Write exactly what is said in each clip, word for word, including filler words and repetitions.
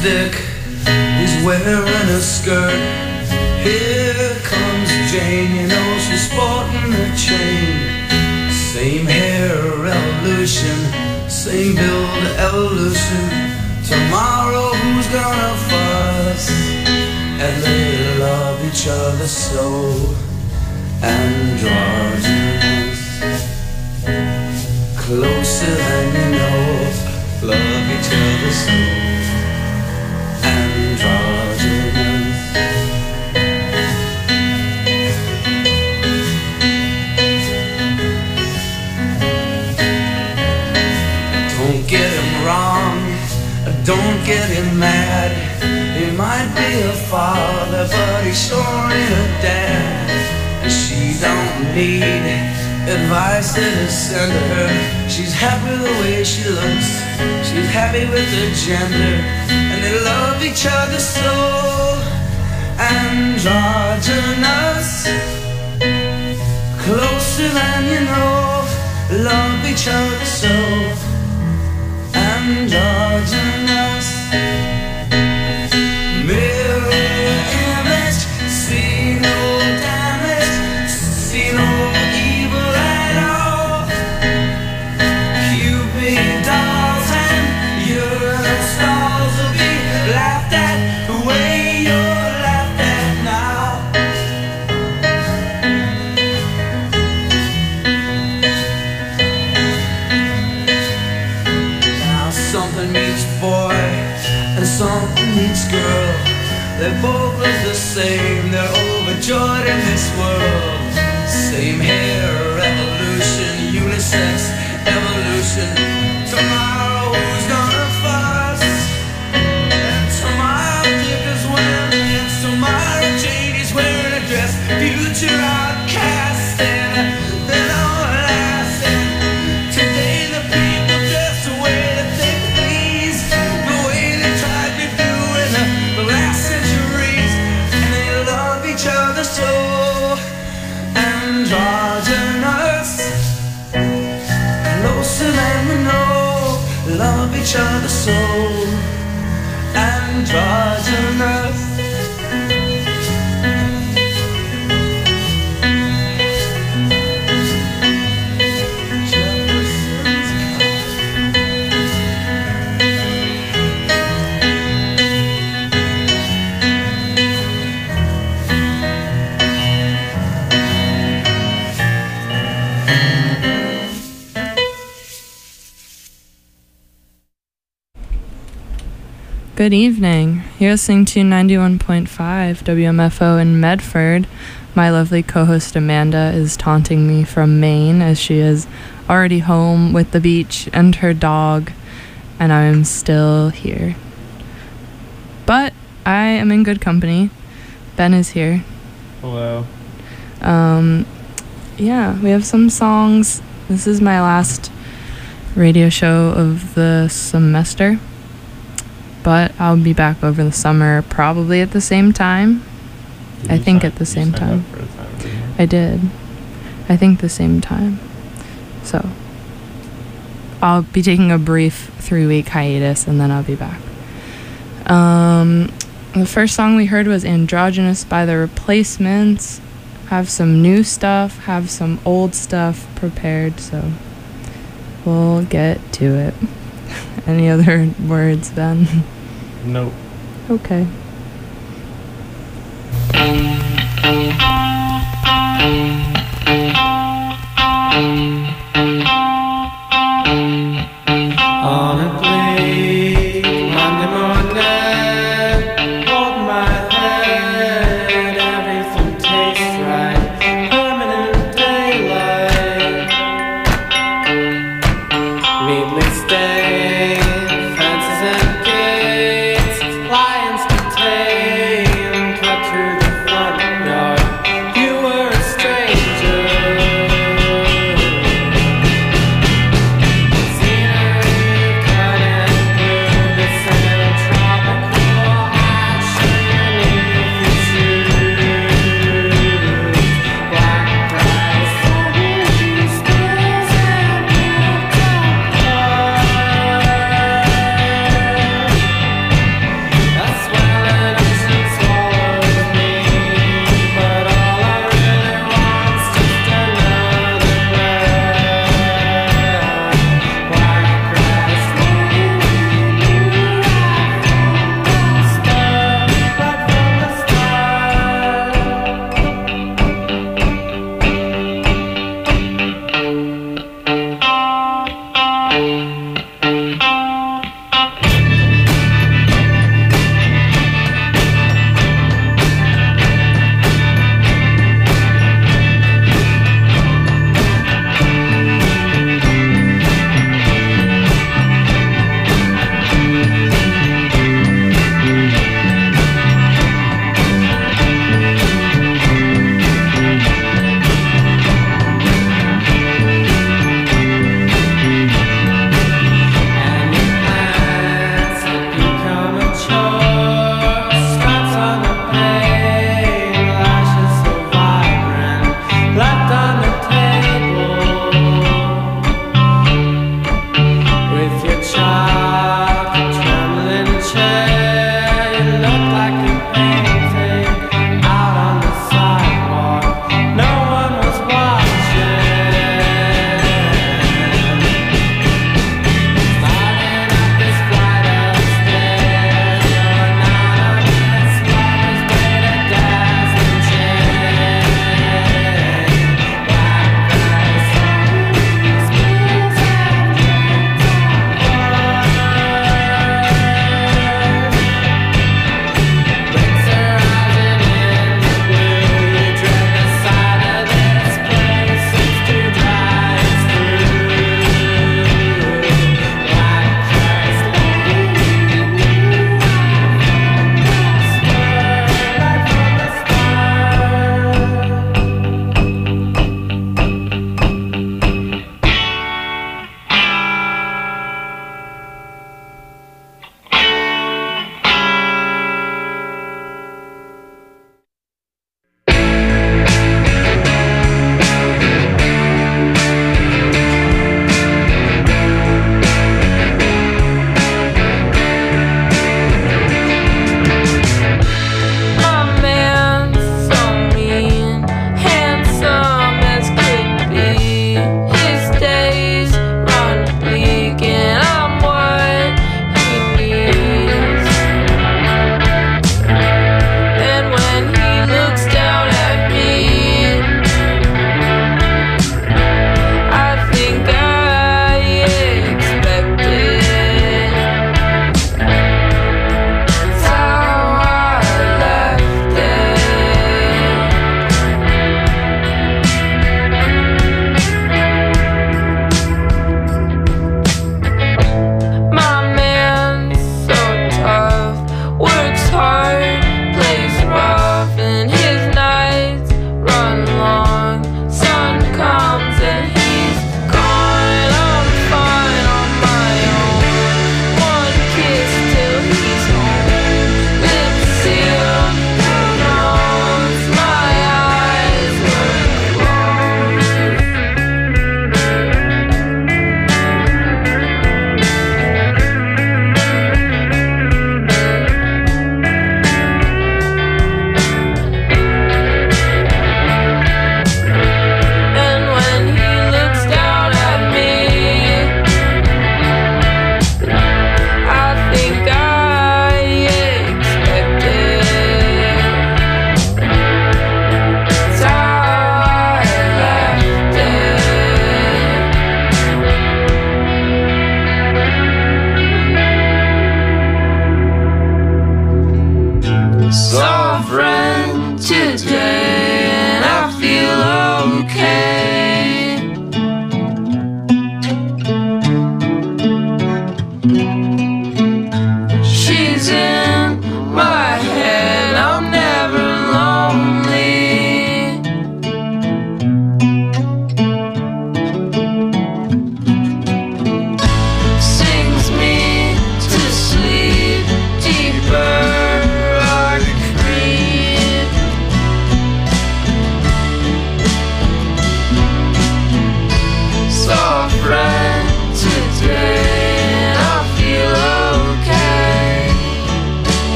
lipstick, he's wearing a skirt. Here comes Jane, you know she's sporting a chain. Same hair evolution, same build evolution. Tomorrow who's gonna fuss? And they love each other so androgynous. Closer than you know, love each other so androgynous. Don't get him wrong, don't get him mad. He might be a father, but he sure ain't a dad. And she don't need advice that is sent to her. She's happy the way she looks, she's happy with her gender. And they love each other so androgynous. Closer than you know, love each other so androgynous. Mirror image, see no damage, see no evil at all. Cupid dolls and urinal stalls will be laughed at the way you're laughed at now. Now something meets boy and something meets girl. They both look the same, they're overjoyed in this world. Same hair evolution, unisex evolution. Tomorrow who's gonna fuss? And tomorrow Dick is wearing, and tomorrow Jane is wearing a dress. Future outcast and then all last. And today the people dress the way that they please, the way they tried to do in the, the last centuries. And they love each other so androgynous. Closer than we know, love each other so androgynous. Good evening. You're listening to ninety-one point five W M F O in Medford. My lovely co-host Amanda is taunting me from Maine as she is already home with the beach and her dog, and I am still here. But I am in good company. Ben is here. Hello. Um, yeah, we have some songs. This is my last radio show of the semester. But I'll be back over the summer, probably at the same time. Did I you think sign, at the you same signed time. up for a time, didn't you? I did. I think the same time. So I'll be taking a brief three-week hiatus, and then I'll be back. Um, the first song we heard was Androgynous by The Replacements. Have some new stuff, have some old stuff prepared, so we'll get to it. Any other words, Ben? Nope. Okay. On a bleak Monday morning, hold my head, everything tastes right, permanent daylight. Neatly stained fences and gates, lions to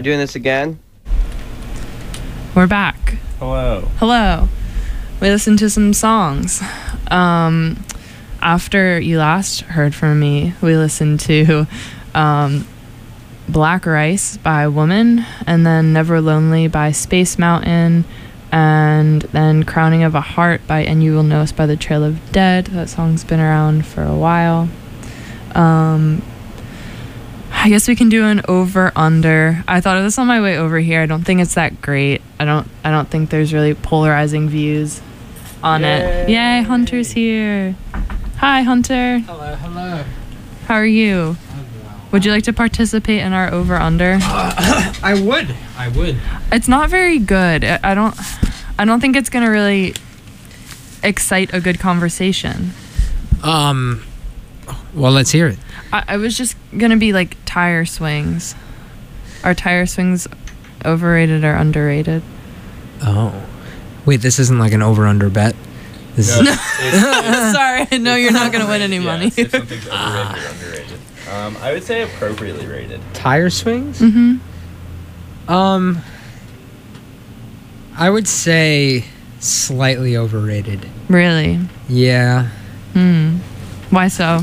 doing this again? We're back. Hello. Hello. We listened to some songs. Um, after you last heard from me, we listened to um, Black Rice by Woman, and then Never Lonely by Space Mountain, and then Crowning of a Heart by And You Will Know Us by The Trail of Dead. That song's been around for a while. Um, I guess we can do an over under. I thought of this on my way over here. I don't think it's that great. I don't I don't think there's really polarizing views on it. Yay, Hunter's here. Hi, Hunter. Hello, hello. How are you? Would you like to participate in our over under? Uh, I would. I would. It's not very good. I I don't I don't think it's going to really excite a good conversation. Um well, let's hear it. I, I was just going to be like tire swings. Are tire swings overrated or underrated? Oh. Wait, this isn't like an over-under bet? This No, is it's- Sorry, I know you're not going to win any yeah, money. it's if something's overrated or underrated. Um, I would say appropriately rated. tire swings? Mm-hmm. Um, I would say slightly overrated. Really? Yeah. Hmm. Why so?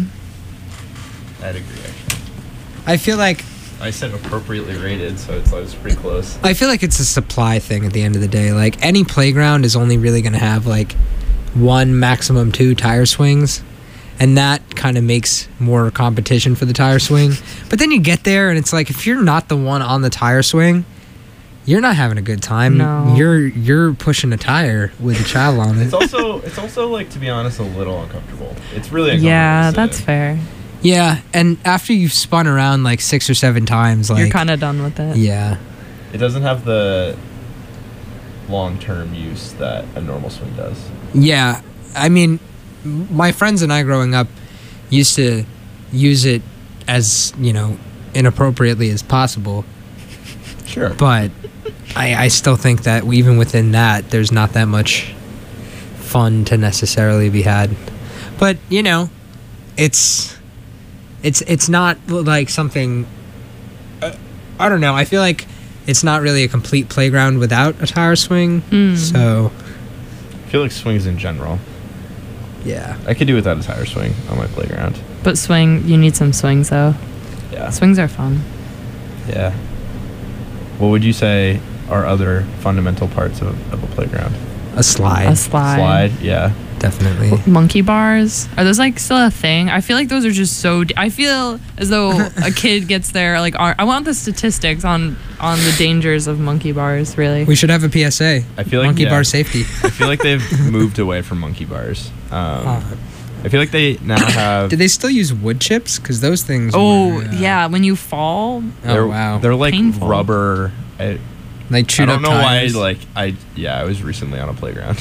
I'd agree, actually. I feel like I said appropriately rated, so it's, it's pretty close. I feel like it's a supply thing at the end of the day. Like any playground is only really going to have like one, maximum two tire swings, and that kind of makes more competition for the tire swing. But then you get there and it's like if you're not the one on the tire swing, you're not having a good time. No. You're you're pushing a tire with a child on it. It's also, it's also like, to be honest, a little uncomfortable. It's really uncomfortable. Yeah, to sit that's in. fair. Yeah, and after you've spun around like six or seven times, like You're kind of done with it. yeah, It doesn't have the long-term use that a normal swing does. yeah. I mean, my friends and I growing up used to use it as you know inappropriately as possible, Sure. but I, I still think that even within that, there's not that much fun to necessarily be had. But you know, it's it's it's not like something. Uh, I don't know. I feel like it's not really a complete playground without a tire swing. Mm. So I feel like swings in general. yeah, I could do without a tire swing on my playground. But swing, you need some swings though. Yeah. Swings are fun. Yeah. What would you say are other fundamental parts of, of a playground? a slide, A slide. Slide, yeah. definitely. Monkey bars, are those like still a thing? I feel like those are just so d- I feel as though a kid gets there like ar- I want the statistics on on the dangers of monkey bars, really. We should have a P S A. I feel like monkey yeah. bar safety. I feel like they've moved away from monkey bars. Um, Uh, I feel like they now have. Did they still use wood chips? Because those things. Oh, were, uh, yeah, when you fall. They're, Oh wow. They're like Painful. rubber. I, They I chewed don't up know tires. why. Like I, yeah, I was recently on a playground.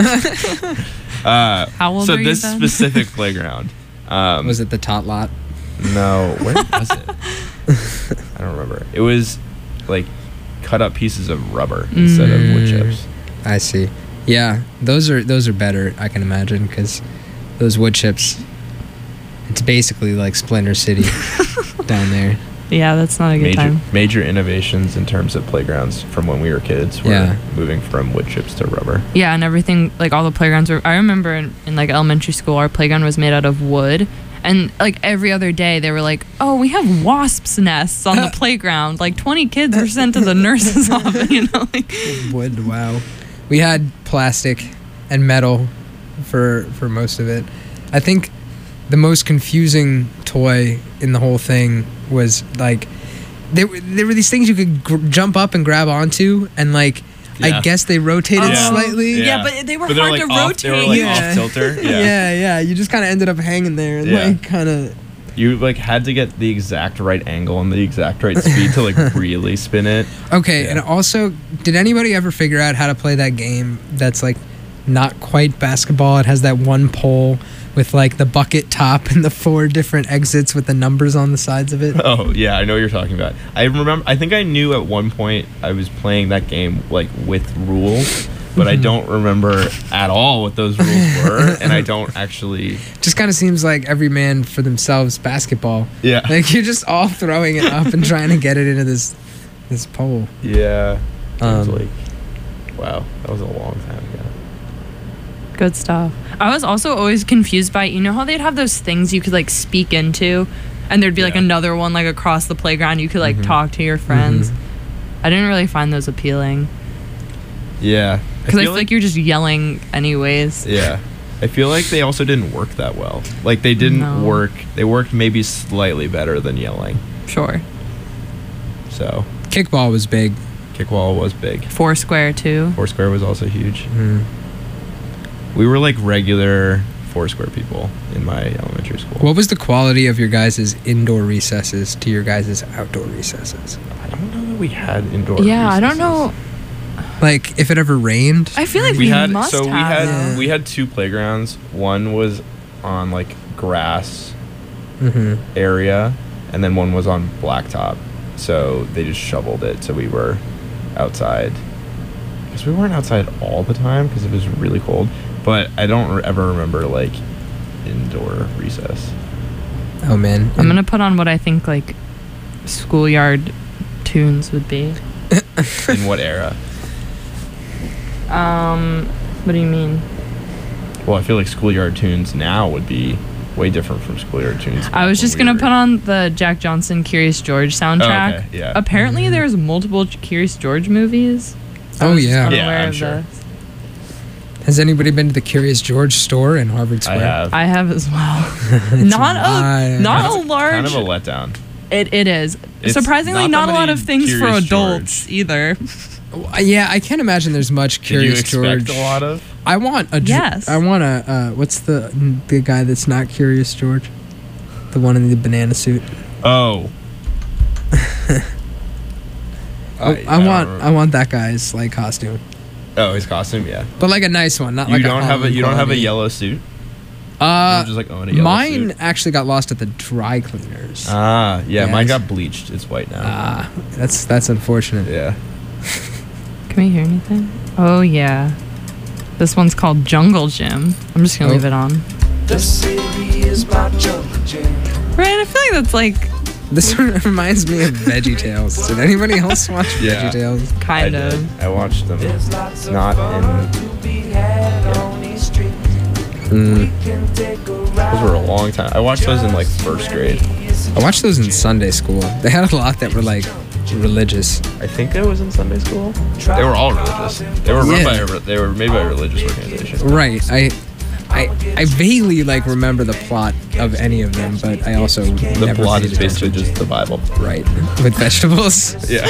uh, How old so are you this then? specific playground. Um, Was it the tot lot? No, where was it? I don't remember. It was like cut up pieces of rubber instead of wood Mm. chips. I see. Yeah, those are those are better. I can imagine because those wood chips. It's basically like Splinter City down there. Yeah, that's not a good Major time. major innovations in terms of playgrounds from when we were kids were Yeah. moving from wood chips to rubber. Yeah, and everything, like all the playgrounds were, I remember in, in like elementary school, our playground was made out of wood. And like every other day, they were like, oh, we have wasps' nests on the playground. Like twenty kids were sent to the nurse's office, you know? Like, Wood. Wow. We had plastic and metal for for most of it. I think the most confusing toy in the whole thing was like there were there were these things you could gr- jump up and grab onto, and like I Yeah. guess they rotated Yeah. slightly. Yeah, but they were But they're, hard like, to off, They were rotate. like Yeah. off tilter. Yeah. yeah, yeah. You just kind of ended up hanging there and Yeah. like kind of. You like had to get the exact right angle and the exact right speed to like really spin it. Okay, Yeah. and also, did anybody ever figure out how to play that game that's like not quite basketball? It has that one pole with like the bucket top and the four different exits with the numbers on the sides of it. Oh yeah, I know what you're talking about. I remember. I think I knew at one point I was playing that game like with rules, but I don't remember at all what those rules were, and I don't actually. Just kind of seems like every man for themselves basketball. Yeah. Like you're just all throwing it up and trying to get it into this this pole. Yeah. It was Um, like, wow, that was a long time ago. Good stuff. I was also always confused by, you know how they'd have those things you could like speak into, and there'd be like Yeah. another one like across the playground you could like Mhm. talk to your friends. Mhm. I didn't really find those appealing Yeah. because I feel like, you're just yelling anyways. Yeah. I feel like they also didn't work that well. Like they didn't No. work. They worked maybe slightly better than yelling. Sure. So Kickball was big. kickball was big. Foursquare too. Foursquare was also huge. Mm. We were like regular Foursquare people in my elementary school. What was the quality of your guys' indoor recesses to your guys' outdoor recesses? I don't know that we had indoor. Yeah, I don't recesses. know. Like, if it ever rained? I feel like We we, had must so we have. had them. we had two playgrounds. One was on like grass Mm-hmm. area, and then one was on blacktop. So they just shoveled it. So we were outside. Because we weren't outside all the time because it was really cold. But I don't re- ever remember like indoor recess. Oh, man. I'm gonna put on what I think like schoolyard tunes would be. In what era? Um, what do you mean? Well, I feel like schoolyard tunes now would be way different from schoolyard tunes. I was when just we gonna were- put on the Jack Johnson Curious George soundtrack. Oh, okay, yeah. Apparently, Mhm. there's multiple Curious George movies. I Oh, was just yeah. Yeah, unaware I'm of sure. this. Has anybody been to the Curious George store in Harvard I Square? have. I have as well. It's not a wild. not Kind a of- large. Kind of a letdown. It it is It's surprisingly not not, that a lot many of things for Curious adults George. either. Yeah, I can't imagine there's much Did Curious you expect George. a lot of? I want a. Ge- Yes. I want a. Uh, what's the the guy that's not Curious George? The one in the banana suit. Oh. I, I don't want. remember. I want that guy's like costume, Oh, his costume, yeah. but like a nice one, not You like don't a have a Halloween you don't have a quality. yellow suit. You Uh, don't just like own a yellow mine suit. actually got lost at the dry cleaners. Ah, yeah, mine Yes. got bleached. It's white now. Ah, that's that's unfortunate. Yeah. Can we hear anything? Oh yeah, this one's called Jungle Gym. I'm just gonna Oh. leave it on. The city is my jungle gym. Right, I feel like that's like This one reminds me of Veggie Tales. Did anybody else watch Yeah. Veggie Tales? kind I of. did. I watched them. There's lots of Not fun in. to be had on these streets. Mm. We can take a ride. Those were a long time. I watched those in like first grade. I watched those in Sunday school. They had a lot that were like religious. I think it was in Sunday school. They were all religious. They were run Yeah. by a, re- they were made by a religious organization. Right. I, I, I vaguely like remember the plot of any of them, but I also The never plot paid is basically attention. just the Bible. Right with vegetables. Yeah.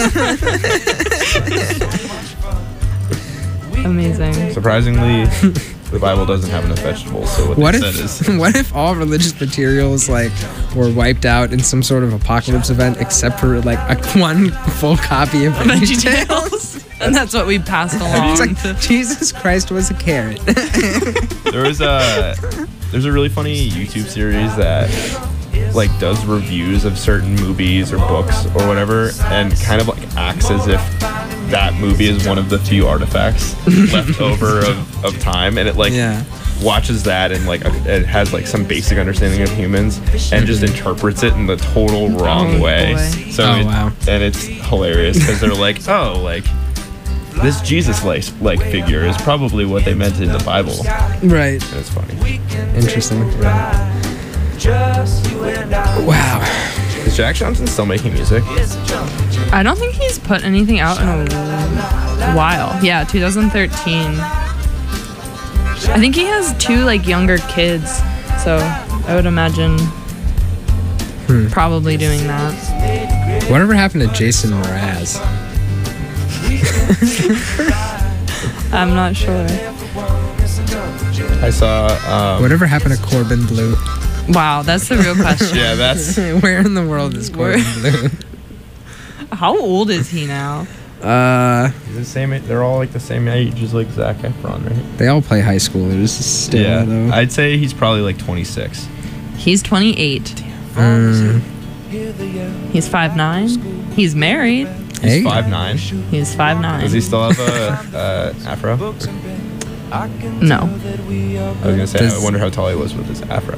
Amazing. Surprisingly, the Bible doesn't have enough vegetables. So what, What they if said is what if all religious materials like were wiped out in some sort of apocalypse event, except for like a one full copy of Veggie Veggie Tales? Tales. And that's what we passed along. It's like to- Jesus Christ was a carrot. there was a there's a really funny YouTube series that like does reviews of certain movies or books or whatever, and kind of like acts as if that movie is one of the few artifacts left over of, of time, and it like Yeah. watches that and like it has like some basic understanding of humans and just interprets it in the total wrong Oh, way. boy. So Oh, it- wow. and it's hilarious because they're like, oh, like this Jesus like like figure is probably what they meant in the Bible. Right. And it's funny. Interesting. Just you and I. Wow. Is Jack Johnson still making music? It's a jungle gym. I don't think he's put anything out in a while. Yeah, twenty thirteen. I think he has two like younger kids, so I would imagine Hmm. probably doing that. Whatever happened to Jason Mraz? I'm not sure. I saw. Um, Whatever happened to Corbin Blue? Wow, that's the real question. yeah, that's. Where in the world is Corbin Blue? How old is he now? Uh, He's the same. They're all like the same age as like Zac Efron, right? they all play high schoolers still, yeah, though. I'd say he's probably like twenty-six. He's twenty-eight. Mm, He's five nine. He's married. hey, He's five nine. He's five nine. Does he still have a uh, afro? No. I was gonna say. Does- I wonder how tall he was with his afro.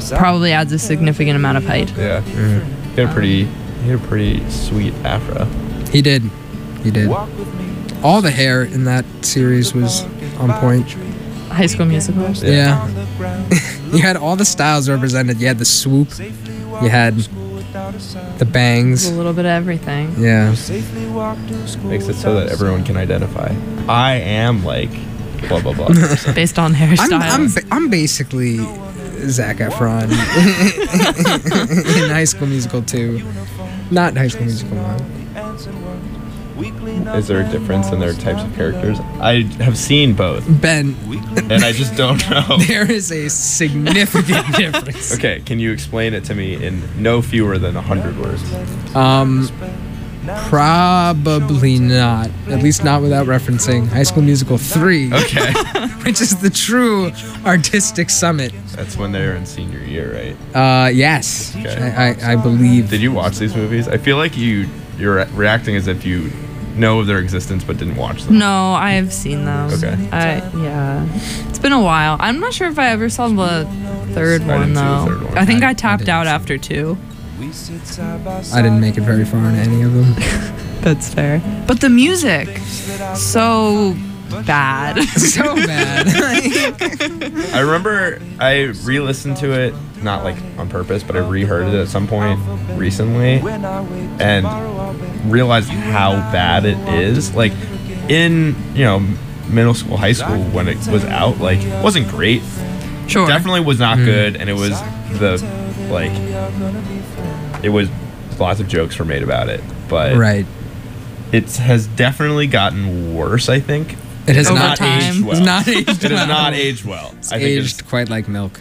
Probably adds a significant amount of height. Yeah, Mm. he had a pretty. He had a pretty sweet afro. He did. He did. All the hair in that series was on point. High School Musical. Yeah. You had all the styles represented. You had the swoop. You had the bangs. A little bit of everything. Yeah. Makes it so that everyone can identify. I am like blah blah blah. Based on I'm, hairstyles. I'm, ba- I'm basically Zac Efron in High School Musical two. Not High School Musical one. Is there a difference in their types of characters? I have seen both, Ben, and I just don't know. there is a significant difference. Okay, can you explain it to me in no fewer than a hundred words? Um, probably not. At least not without referencing High School Musical three, Okay, which is the true artistic summit. that's when they were in senior year, right? Uh, yes, Okay. I, I, I believe. Did you watch these movies? I feel like you you're re- reacting as if you know of their existence but didn't watch them. No, I have seen those. Okay. I yeah. It's been a while. I'm not sure if I ever saw the third I one didn't see the though. third one. I think I- I, I tapped didn't out see after two. I didn't make it very far into any of them. That's fair. But the music, so bad. So bad. I remember I re-listened to it, not like on purpose, but I reheard it at some point recently, and realized how bad it is. Like in you know middle school, high school when it was out, like it wasn't great. Sure. Definitely was not good, and it was the like it was lots of jokes were made about it, but Right. it has definitely gotten worse. I think It has Over not time. aged aged well. well. It's not aged It well. has not aged well. It's I think it's aged quite like milk.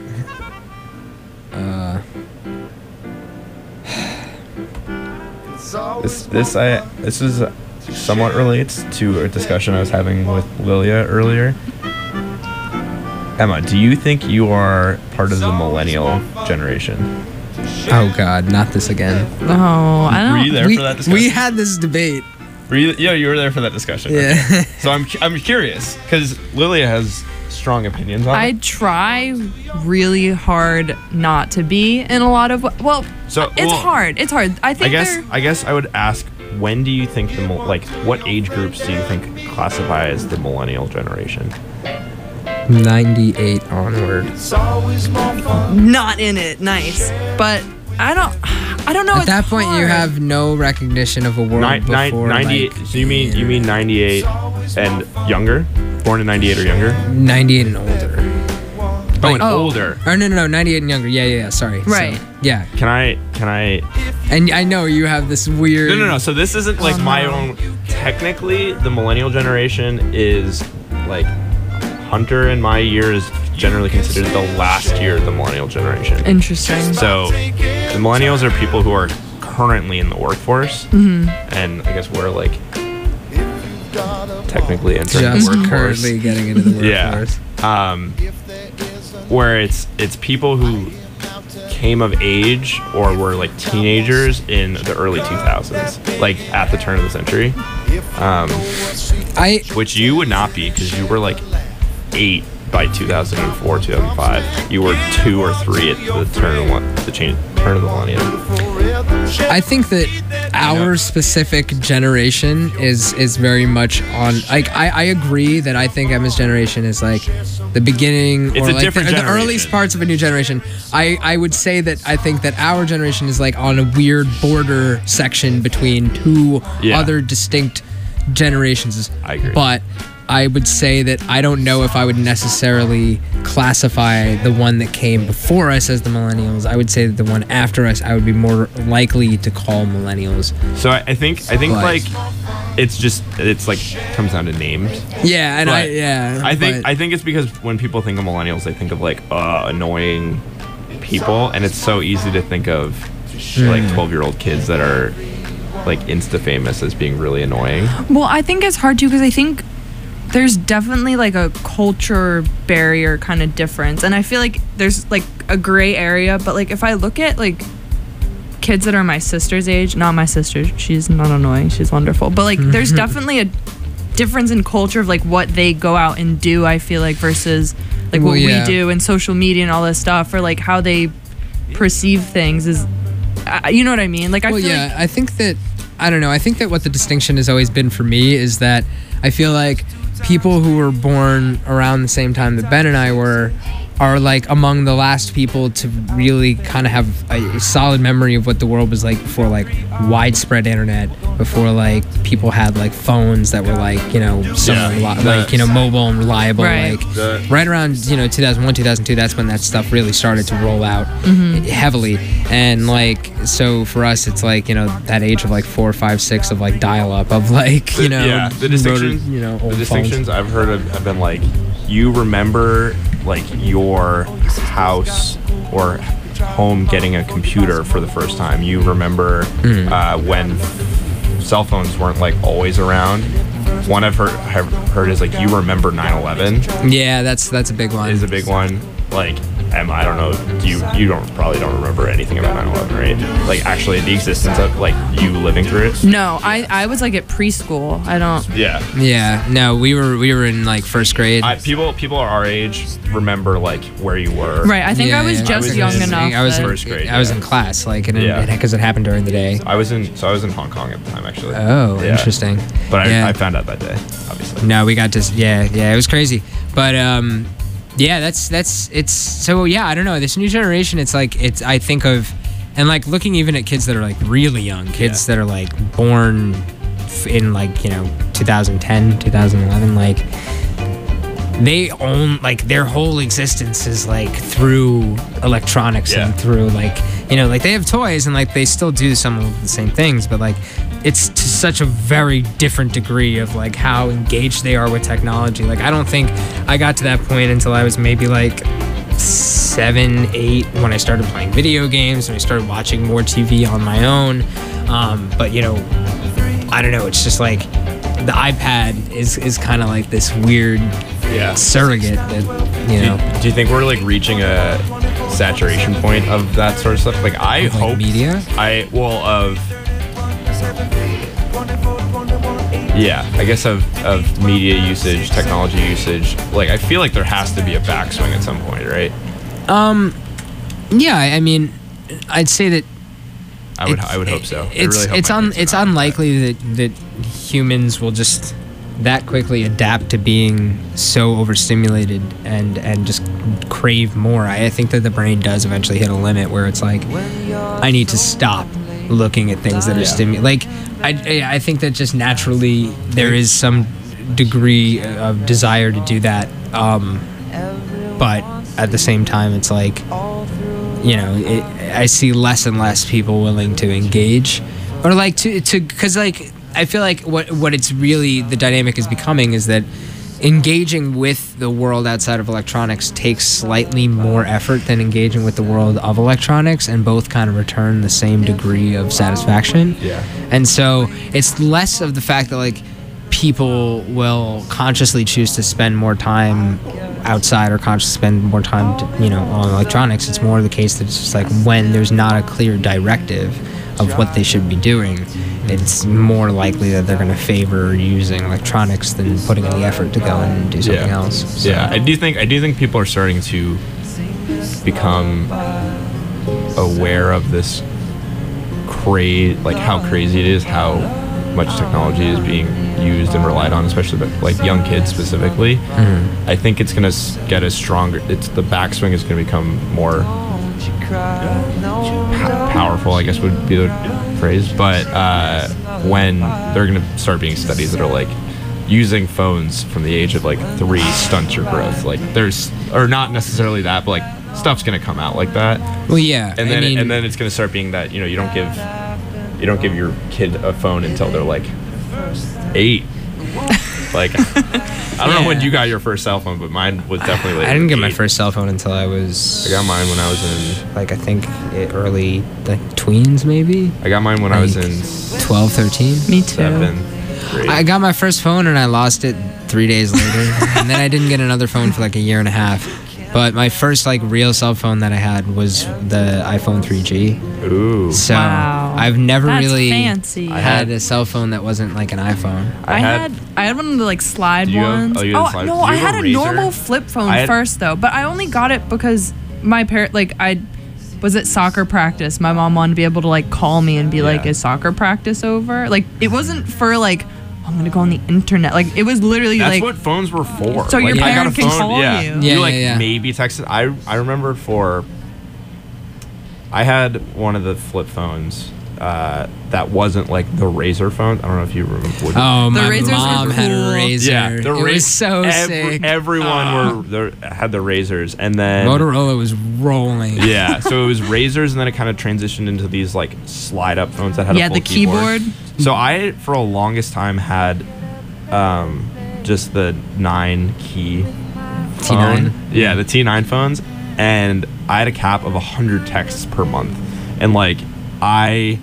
Uh, This this I this is somewhat relates to a discussion I was having with Lilia earlier. Emma, do you think you are part of the millennial generation? oh God, not this again. No, I Were don't. you there we, for that discussion? we had this debate. Were you, yeah, you were there for that discussion. Yeah. Okay. So I'm I'm curious because Lilia has strong opinions on I it. try really hard not to be in a lot of. Well, So, it's well, hard. It's hard. I think I guess they're- I guess I would ask, when do you think the mil- like what age groups do you think classify as the millennial generation? ninety-eight onward. not in it. Nice, but I don't. I don't know. At it's that point, you hard. have no recognition of a world Nine, nine, before ninety-eight. like, So you mean you mean ninety-eight and younger? Born in ninety-eight or younger? ninety-eight and older. Oh, and Oh. older. Or no, no, no, ninety-eight and younger. Yeah, yeah, yeah. Sorry. So, Right. yeah, Can I can I and I know you have this weird. No, no, no. So this isn't like Oh, my no. own. Technically, the millennial generation is like Hunter in my year is generally considered the last year of the millennial generation. Interesting. So the millennials are people who are currently in the workforce, Mm-hmm. and I guess we're like technically entering Just the workforce. currently getting into the Yeah. workforce. Um, where it's it's people who came of age or were like teenagers in the early two thousands, like at the turn of the century, um, I which you would not be because you were like eight by two thousand four, two thousand five. You were two or three at the turn of one- the change, turn of the millennium. I think that our specific generation is is very much on. Like I, I agree that I think Emma's generation is like the beginning It's or a like different the, the generation. earliest parts of a new generation. I I would say that I think that our generation is like on a weird border section between two Yeah. other distinct generations. I agree. But I would say that I don't know if I would necessarily classify the one that came before us as the millennials. I would say that the one after us, I would be more likely to call millennials. So I, I think I think But- like it's just it's like comes down to names. Yeah, and I But yeah. I think but- I think it's because when people think of millennials, they think of like uh, annoying people, and it's so easy to think of like twelve-year-old kids that are like insta famous as being really annoying. Well, I think it's hard too because I think there's definitely like a culture barrier kind of difference, and I feel like there's like a gray area. But like if I look at like kids that are my sister's age, not my sister, she's not annoying, she's wonderful, but like there's definitely a difference in culture of like what they go out and do. I feel like versus like Well, what yeah. we do and social media and all this stuff, or like how they perceive things is, uh, you know what I mean? Like I well, feel yeah, like I think that I don't know. I think that what the distinction has always been for me is that I feel like people who were born around the same time that Ben and I were are like among the last people to really kind of have a solid memory of what the world was like before like widespread internet, before like people had like phones that were like, you know, somewhat Yeah, reli- like, you know, mobile and reliable. Right. Like The- right around, you know, two thousand one, two thousand two, that's when that stuff really started to roll out heavily. And like, so for us, it's like, you know, that age of like four, five, six of like dial up of like, you know, yeah, the rotor- distinctions, you know, old the phones. distinctions I've heard of have been like, you remember like your house or home getting a computer for the first time. You remember Mm. uh, when cell phones weren't like always around. One I've heard, have heard is like you remember nine eleven Yeah, that's that's a big one. is a big one. Like, um, I don't know, do you you don't probably don't remember anything about nine eleven, right? Like actually the existence of like you living through it. No, I, I was like at preschool. I don't. Yeah. Yeah, no, we were we were in like first grade. I, people people our age remember like where you were. Right. I think Yeah, I was yeah. just I was young in- enough. I was that- in First grade, I was yeah. in class, like, and Yeah. because it happened during the day. I was in so I was in Hong Kong at the time actually. Oh, Yeah. interesting. But I, Yeah. I found out that day, obviously. No, we got to yeah, yeah, it was crazy. But um yeah, that's that's it's so yeah, I don't know. This new generation, it's like it's I think of and like looking even at kids that are like really young, kids Yeah. that are like born f- in like, you know, twenty ten, twenty eleven, like they own like their whole existence is like through electronics Yeah. and through like, you know, like they have toys and like they still do some of the same things, but like it's to such a very different degree of like how engaged they are with technology. Like I don't think I got to that point until I was maybe like seven, eight when I started playing video games and I started watching more T V on my own. Um, but you know, I don't know. It's just like the iPad is is kind of like this weird Yeah. surrogate that you Do know. you, do you think we're like reaching a saturation point of that sort of stuff? Like I Of, like, hope media? I well of yeah, I guess of of media usage, technology usage. Like I feel like there has to be a backswing at some point, right? Um, yeah, I I mean, I'd say that I would It's- I would hope so. I It's really hope it's my un, kids are it's not like unlikely that. that humans will just that quickly adapt to being so overstimulated and and just crave more. I, I think that the brain does eventually hit a limit where it's like I need to stop looking at things that are Yeah. stimulating. Like I I I think that just naturally there is some degree of desire to do that. Um, but at the same time, it's like you know it, I see less and less people willing to engage or like to to because like I feel like what what it's really the dynamic is becoming is that engaging with the world outside of electronics takes slightly more effort than engaging with the world of electronics, and both kind of return the same degree of satisfaction. Yeah. And so it's less of the fact that like people will consciously choose to spend more time outside or consciously spend more time to, you know, on electronics. It's more the case that it's just like when there's not a clear directive of what they should be doing, it's more likely that they're going to favor using electronics than putting in the effort to go and do something yeah. else. So- Yeah, I do think I do think people are starting to become aware of this crazy, like how crazy it is, how much technology is being used and relied on, especially by, like young kids specifically. Mhm. I think it's gonna s- get us stronger. It's the backswing is gonna become more po- powerful, I guess would be the phrase. But uh, when they're gonna start being studies that are like using phones from the age of like three stunts your growth. Like there's, or not necessarily that, but like stuff's gonna come out like that. Well, yeah. And I then mean, and then it's gonna start being that, you know, you don't give you don't give your kid a phone until they're like eight. Like I don't know when Yeah. you got your first cell phone, but mine was definitely later. I didn't get than my eight. first cell phone until I was. I got mine when I was in. Like I think it early, like tweens maybe. I got mine when I was Like in twelve, thirteen. Me too. seventh grade. I got my first phone and I lost it three days later, and then I didn't get another phone for like a year and a half. But my first like real cell phone that I had was the iPhone three G. Ooh. So Wow. I've never That's really fancy. I had had- a cell phone that wasn't like an iPhone. I had, I had one of the like slide Did you have- ones. oh, you had oh a slide- no, did you I have had a a Razr? normal flip phone I had- first though, but I only got it because my parent like I was at soccer practice. My mom wanted to be able to like call me and be like, Yeah. "Is soccer practice over?" Like it wasn't for like, I'm gonna go on the internet. Like it was literally That's like. what phones were for. So your like, I got a parent can phone, call yeah. you. Yeah, you like yeah, yeah. maybe texted. I I remember for. I had one of the flip phones uh, that wasn't like the Razor phone. I don't know if you remember. Would, Oh, The my Razors were mom had cool. a razor. yeah, the it Ra- was so every- sick. Everyone were there, had the Razors, and then Motorola was rolling. yeah, so it was Razors, and then it kind of transitioned into these like slide up phones that had Yeah, a full the keyboard. So I, for a longest time, had um, just the nine key T nine? phone. Yeah, the T nine phones, and I had a cap of a hundred texts per month, and like I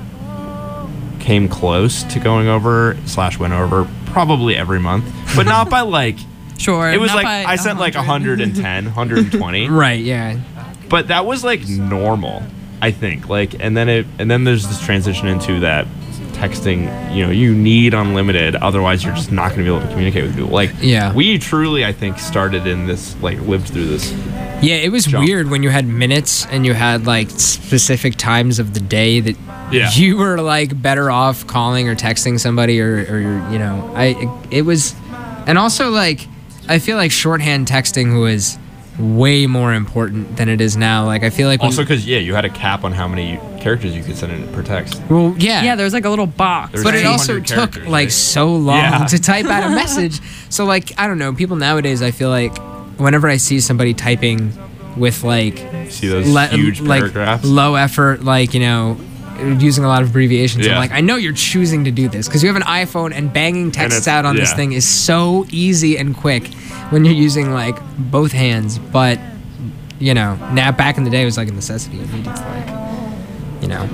came close to going over slash went over probably every month, but not by like. Sure. It was not like by I sent like one one hundred. hundred ten, one hundred twenty. Right, yeah. But that was like normal, I think. Like, and then it, and then there's this transition into that texting. You know, you need unlimited, otherwise you're just not going to be able to communicate with people. Like, Yeah. we truly, I think, started in this, like, lived through this. Yeah, it was Jump. weird when you had minutes and you had like specific times of the day that Yeah. you were like better off calling or texting somebody or, or you know, I it was, and also like I feel like shorthand texting was way more important than it is now. Like I feel like when, Also, because yeah, you had a cap on how many characters you could send in per text. well, yeah, Yeah, there was like a little box. There's but it two also hundred took characters, like right? so long Yeah. to type out a message. So like I don't know, people nowadays I feel like whenever I see somebody typing with like See those le- huge like paragraphs. low effort, like you know, using a lot of abbreviations. Yeah. I'm like, I know you're choosing to do this because you have an iPhone and banging texts it's- out on this yeah. thing is so easy and quick when you're using like both hands. But you know, now back in the day it was like a necessity. You needed to like, you know,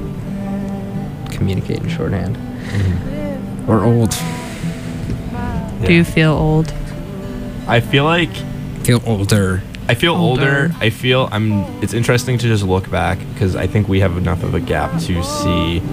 communicate in shorthand. Mm-hmm. Or old. Do you feel old? I feel like Feel older. I feel older. Older. I feel I'm. It's interesting to just look back because I think we have enough of a gap to see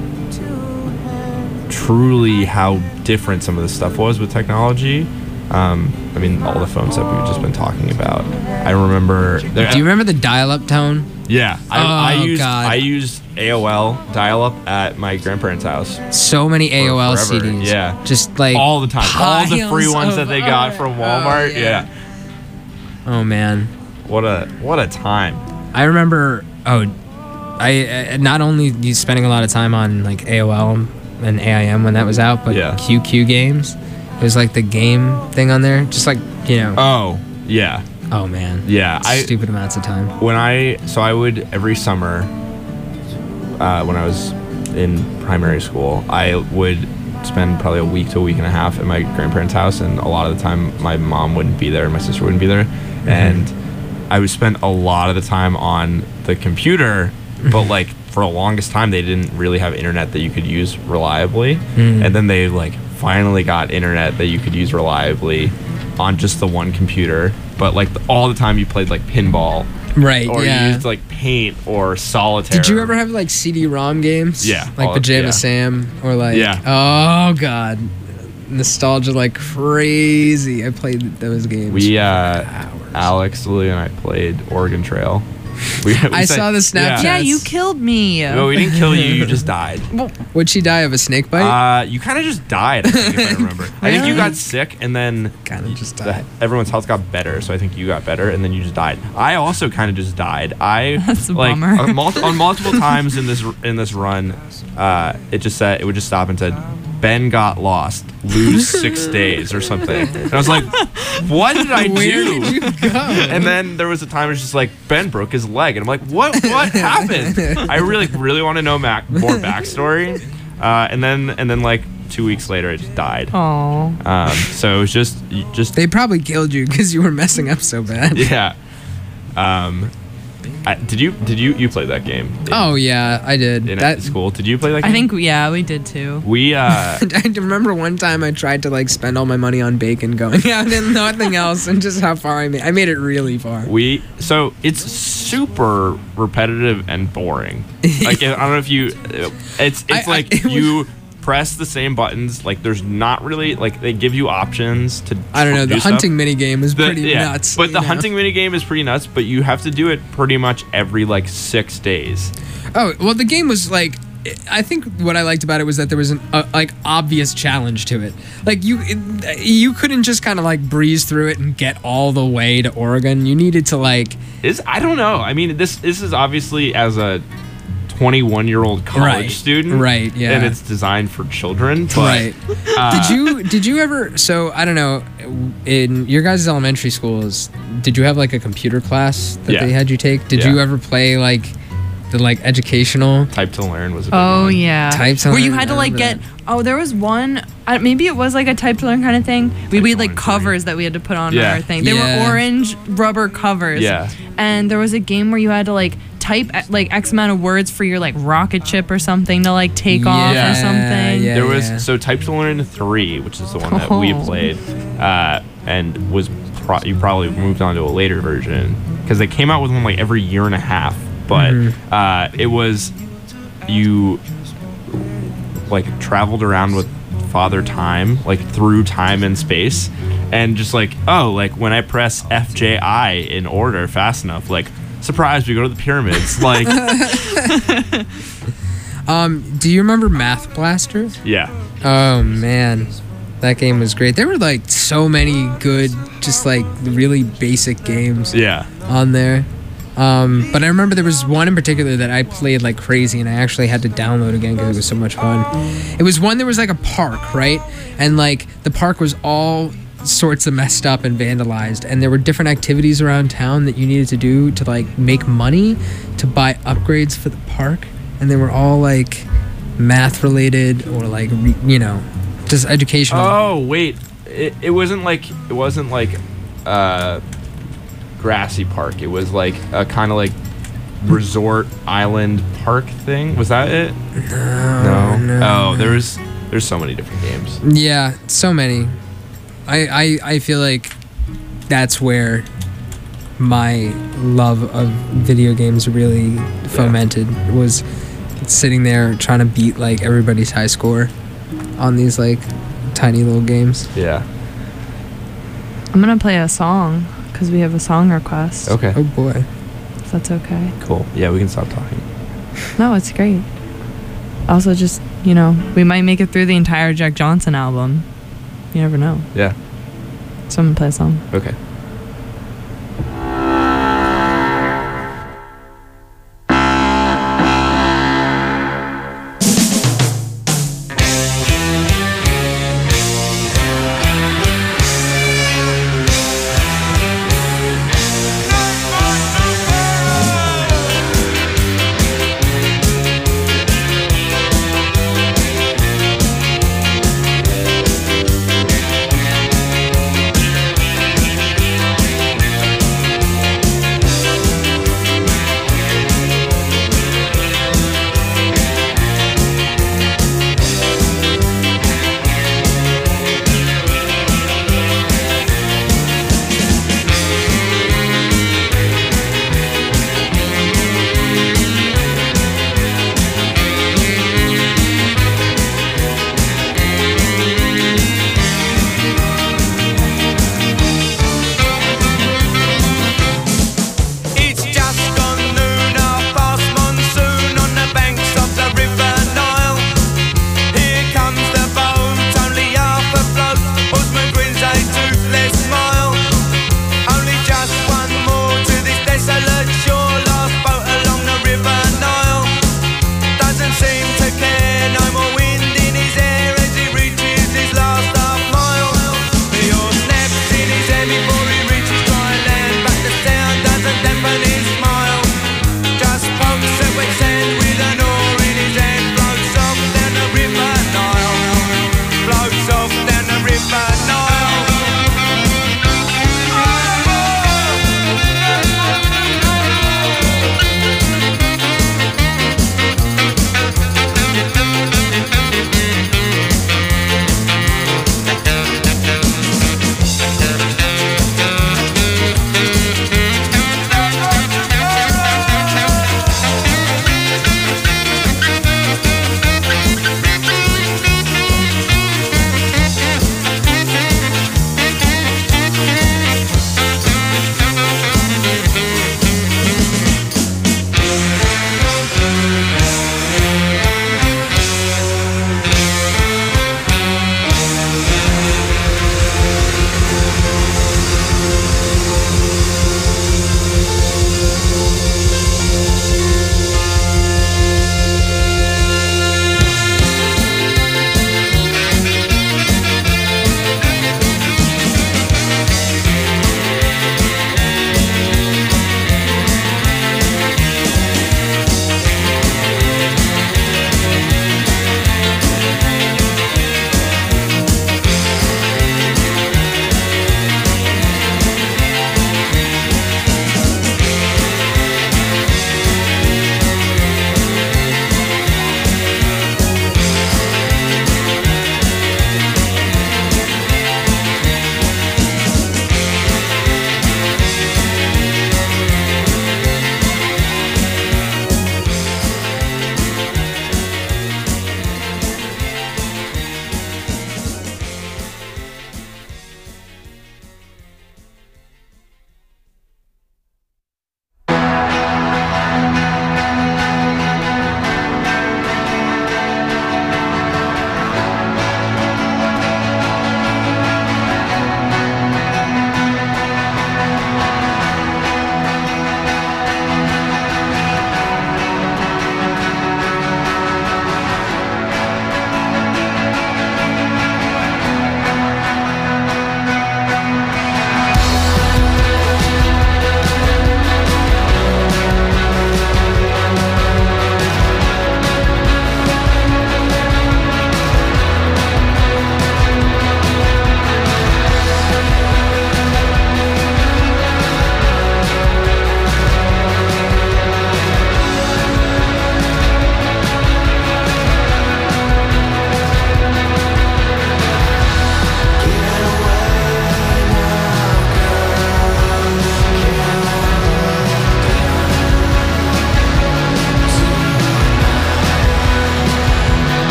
truly how different some of this stuff was with technology. Um, I mean, all the phone stuff we've just been talking about. I remember. There, Do you remember the dial-up tone? Yeah, I, I Oh, used God. I used A O L dial-up at my grandparents' house So many A O L forever, C Ds. yeah. Just like all the time. All the free piles ones of- that they got from oh, Walmart. yeah. yeah. Oh man. What a what a time. I remember. Oh, I uh, not only you spending a lot of time on like A O L and A I M when that was out, but Yeah. Q Q games. It was like the game thing on there, just like you know. Oh yeah, oh man. yeah. I Stupid amounts of time. when I so I would every summer uh, when I was in primary school, I would spend probably a week to a week and a half at my grandparents' house, and a lot of the time my mom wouldn't be there and my sister wouldn't be there, and I would spend a lot of the time on the computer, but like for the longest time they didn't really have internet that you could use reliably, Mm. and then they like finally got internet that you could use reliably on just the one computer, but like the, all the time you played like pinball Right. or you yeah. used like paint or solitaire. Did you ever have like C D ROM games? Yeah, Like all- Pajama yeah. Sam or like Yeah. oh god. Nostalgia like crazy. I played those games. We for uh, hours. Alex, Lily, and I played Oregon Trail. We, we I saw the Snapchat. Yeah, Yes. you killed me. No, we didn't kill you. You just died. Would she die of a snake bite? Uh, you kind of just died. I think, if I remember. I think you Really? got sick, and then Kind of just the, died. everyone's health got better. So I think you got better, and then you just died. I also kind of just died. I That's a like bummer. on, mul- on multiple times in this in this run, uh, it just said it would just stop and said, Ben got lost, lose six days or something. And I was like, what did I Where do? did you go? And then there was a time it's just like Ben broke his leg, and I'm like, what? What happened? I really, really want to know Mac more backstory. Uh, and then, and then like two weeks later, it just died. Oh. Um, so it was just, you just They probably killed you because you were messing up so bad. yeah. Um, I, did you did you you played that game? In, Oh yeah, I did. in That school? Did you play that game? I think yeah, we did too. we. Uh, I remember one time I tried to like spend all my money on bacon going out and nothing else, and just how far I made. I made it really far. We so it's super repetitive and boring. Like I don't know if you, it's it's I- I- like it was- you press the same buttons. Like there's not really like they give you options to. I don't know. do The stuff. hunting mini game is The- pretty yeah, nuts. But you the know? hunting mini game is pretty nuts. But you have to do it pretty much every like six days. Oh well, the game was like. I think what I liked about it was that there was an uh, like obvious challenge to it. Like you, it, you couldn't just kind of like breeze through it and get all the way to Oregon. You needed to like. Is I don't know. I mean, this this is obviously as a twenty-one year old college Right. student, Right, yeah. and it's designed for children. But, Right. uh, did you did you ever? So I don't know. In your guys' elementary schools, did you have like a computer class that Yeah. they had you take? Did Yeah. you ever play like the like educational? Type to Learn was a big Oh one. yeah. Type to Where you Learn, had to I like remember get. Oh, there was one. Uh, maybe it was like a type to learn kind of thing. We Type we to had like Learn three. covers that we had to put on Yeah. our thing. They Yeah. were orange rubber covers. Yeah. And there was a game where you had to like type uh, like X amount of words for your like rocket ship or something to like take off Yeah, or something. yeah. There was so Type to Learn three, which is the one that we Oh. played, uh, and was pro- you probably moved on to a later version because they came out with one like every year and a half. But Mm-hmm. uh, it was you like traveled around with Father Time, like through time and space, and just like oh, like when I press F J I in order fast enough, like surprise, we go to the pyramids. Like Um, do you remember Math Blaster? yeah, Oh man, that game was great. There were like so many good, just like really basic games yeah. on there. Um, but I remember there was one in particular that I played like crazy, and I actually had to download again because it was so much fun. It was one that was like a park, right? And like the park was all sorts of messed up and vandalized, and there were different activities around town that you needed to do to like make money to buy upgrades for the park, and they were all like math related or like re- you know just educational. Oh wait, it, it wasn't like it wasn't like uh, grassy park. It was like a kind of like resort island park thing. Was that it? No. no, Oh, there was there's so many different games. Yeah, so many. I, I I feel like that's where my love of video games really fomented, was sitting there trying to beat like everybody's high score on these like tiny little games. Yeah. I'm gonna play a song because we have a song request. Okay. Oh boy. If that's okay. Cool. Yeah, we can stop talking. No, it's great. Also, just you know, we might make it through the entire Jack Johnson album. You never know. Yeah. So I'm gonna play a song. Okay. Thank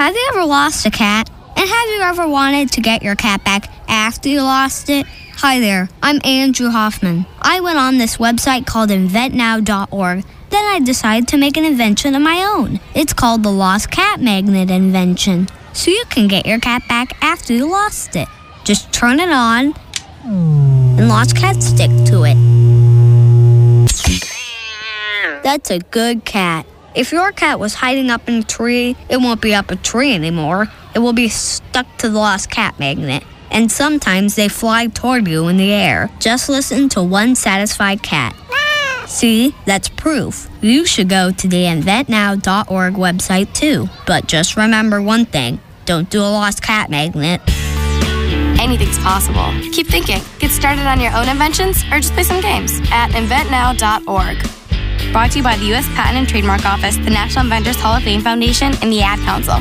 Have you ever lost a cat? And have you ever wanted to get your cat back after you lost it? Hi there, I'm Andrew Hoffman. I went on this website called invent now dot org. Then I decided to make an invention of my own. It's called the Lost Cat Magnet Invention. So you can get your cat back after you lost it. Just turn it on, and lost cats stick to it. That's a good cat. If your cat was hiding up in a tree, it won't be up a tree anymore. It will be stuck to the lost cat magnet. And sometimes they fly toward you in the air. Just listen to one satisfied cat. See, that's proof. You should go to the invent now dot org website too. But just remember one thing. Don't do a lost cat magnet. Anything's possible. Keep thinking. Get started on your own inventions or just play some games at invent now dot org. Brought to you by the U S Patent and Trademark Office, the National Inventors Hall of Fame Foundation, and the Ad Council.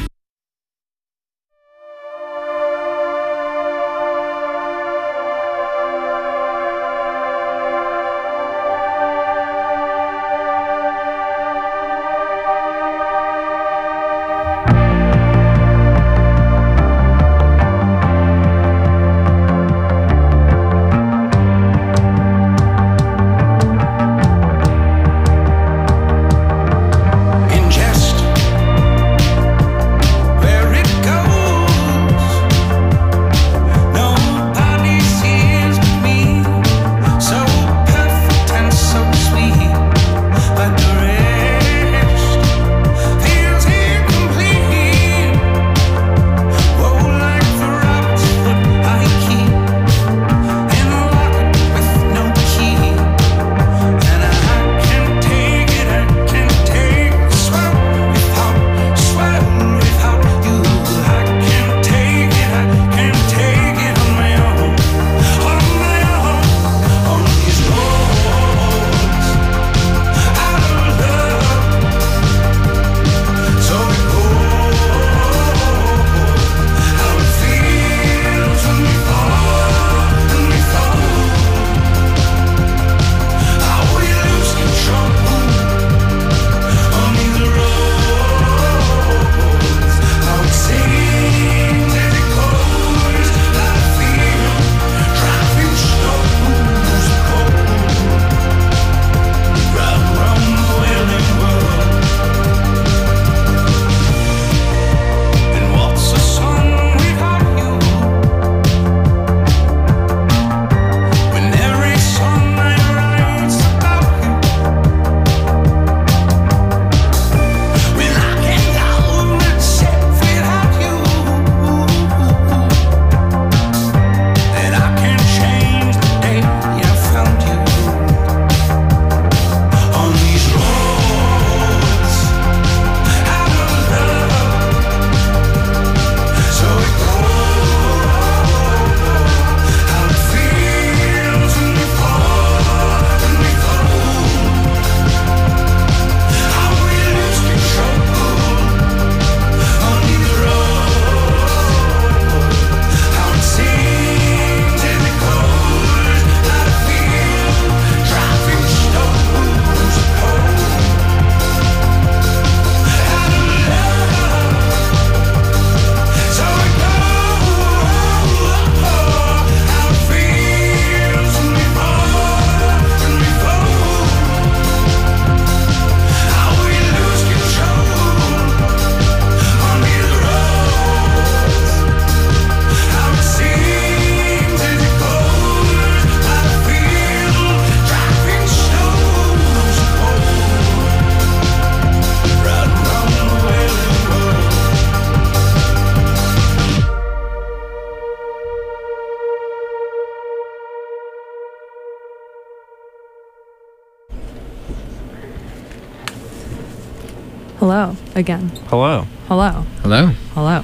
Hello again. Hello. Hello. Hello. Hello.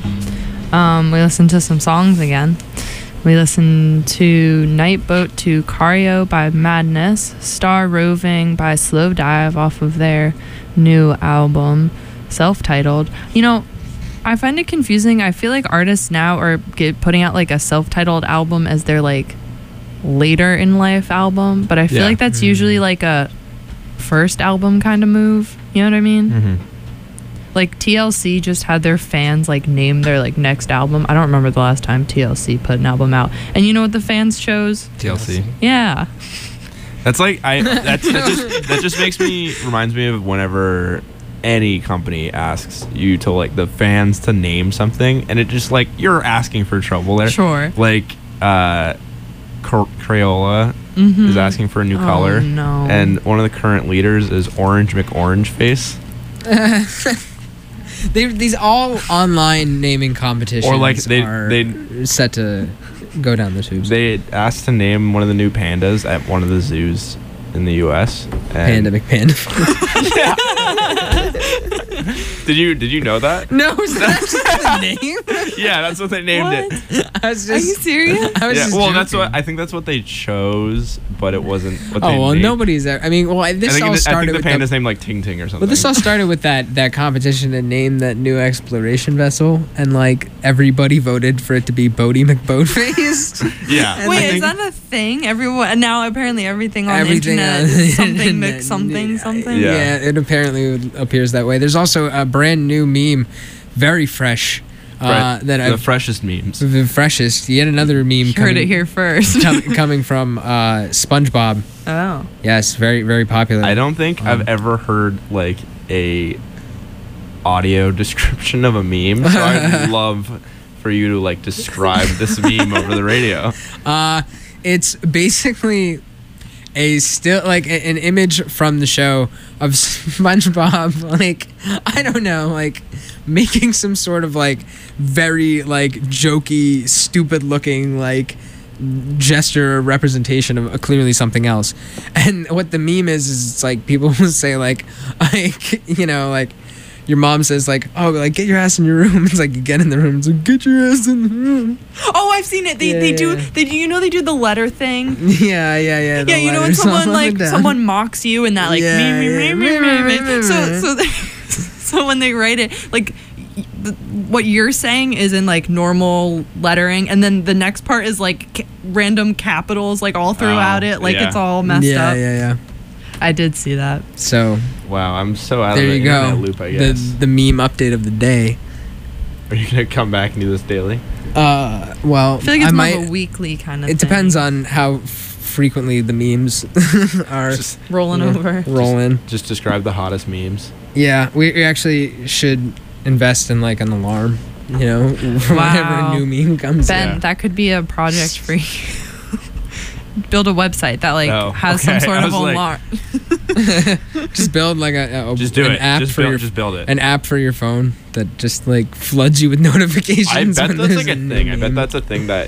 Um, we listened to some songs again. We listened to Night Boat to Cario by Madness, Star Roving by Slow Dive off of their new album, self-titled. You know, I find it confusing. I feel like artists now are get, putting out like a self-titled album as their like later in life album, but I feel Yeah. like that's Mm. usually like a first album kind of move. You know what I mean? Mm-hmm. Like T L C just had their fans like name their like next album. I don't remember the last time T L C put an album out. And you know what the fans chose? T L C. Yeah. That's like I. That's that just that just makes me reminds me of whenever any company asks you to like the fans to name something, and it just like you're asking for trouble there. Sure. Like uh, Cor- Crayola Mm-hmm. is asking for a new Oh, color, no. and one of the current leaders is Orange McOrange Face. They, these all online naming competitions Or, like, they- are they- set to go down the tubes. They asked to name one of the new pandas at one of the zoos in the U S and Panda McPanda. Did you did you know that? No, is that the name? Yeah, that's what they named What? it. I was Are you just. serious? I was Yeah, just well, that's joking. what I think. That's what they chose, but it wasn't. What Oh they well, named. nobody's there. I mean, well, I this think, all it- I started think the with panda's the, named like Ting Ting or something. well, this all started with that that competition to name that new exploration vessel, and like everybody voted for it to be Bodie McBoatface. yeah. And Wait, I is think- that a thing? Everyone and now apparently everything on Everything the internet on the is something internet, Mc something something. Yeah. Yeah, it apparently appears that way. There's also a brand new meme, very fresh, uh, Fre- that the I've freshest memes. the freshest. Yet another meme You coming, heard it here first. com- coming from uh, SpongeBob. Oh. Yes, very very popular. I don't think Um, I've ever heard like a audio description of a meme, so I'd love for you to like describe this meme over the radio. Uh, it's basically a still like a- an image from the show of SpongeBob, like I don't know, like making some sort of like very like jokey, stupid looking like gesture or representation of uh, clearly something else. And what the meme is is it's like people will say like like you know like your mom says like, oh, like get your ass in your room. It's like you get in the room. It's like get your ass in the room. Oh, I've seen it. They Yeah, they yeah, do yeah. they do you know they do the letter thing? Yeah, yeah, yeah. the Yeah, you know when letters all someone up like and down. someone mocks you and that like Yeah, me, me, yeah. me, me, me, me. so so they, so when they write it like y- the, what you're saying is in like normal lettering, and then the next part is like ca- random capitals like all throughout Oh, it, like yeah. it's all messed yeah, up. yeah, yeah. I did see that. So Wow, I'm so out there of the you go. internet loop. I the guess. the meme update of the day. Are you gonna come back and do this daily? Uh, well, I feel like it's I more might. of a weekly kind of. It thing. depends on how f- frequently the memes are Just rolling yeah, over. rolling. just describe the hottest memes. Yeah, we, we actually should invest in like an alarm. You know, whenever Wow. a new meme comes. Ben, Yeah. that could be a project for you. Build a website that like Oh, has some okay. sort I of was like- alarm. Just build like a, a Just do an it. app Just for build, your just build it. an app for your phone that just like floods you with notifications. I bet when that's there's like a new thing. I bet meme. that's a thing that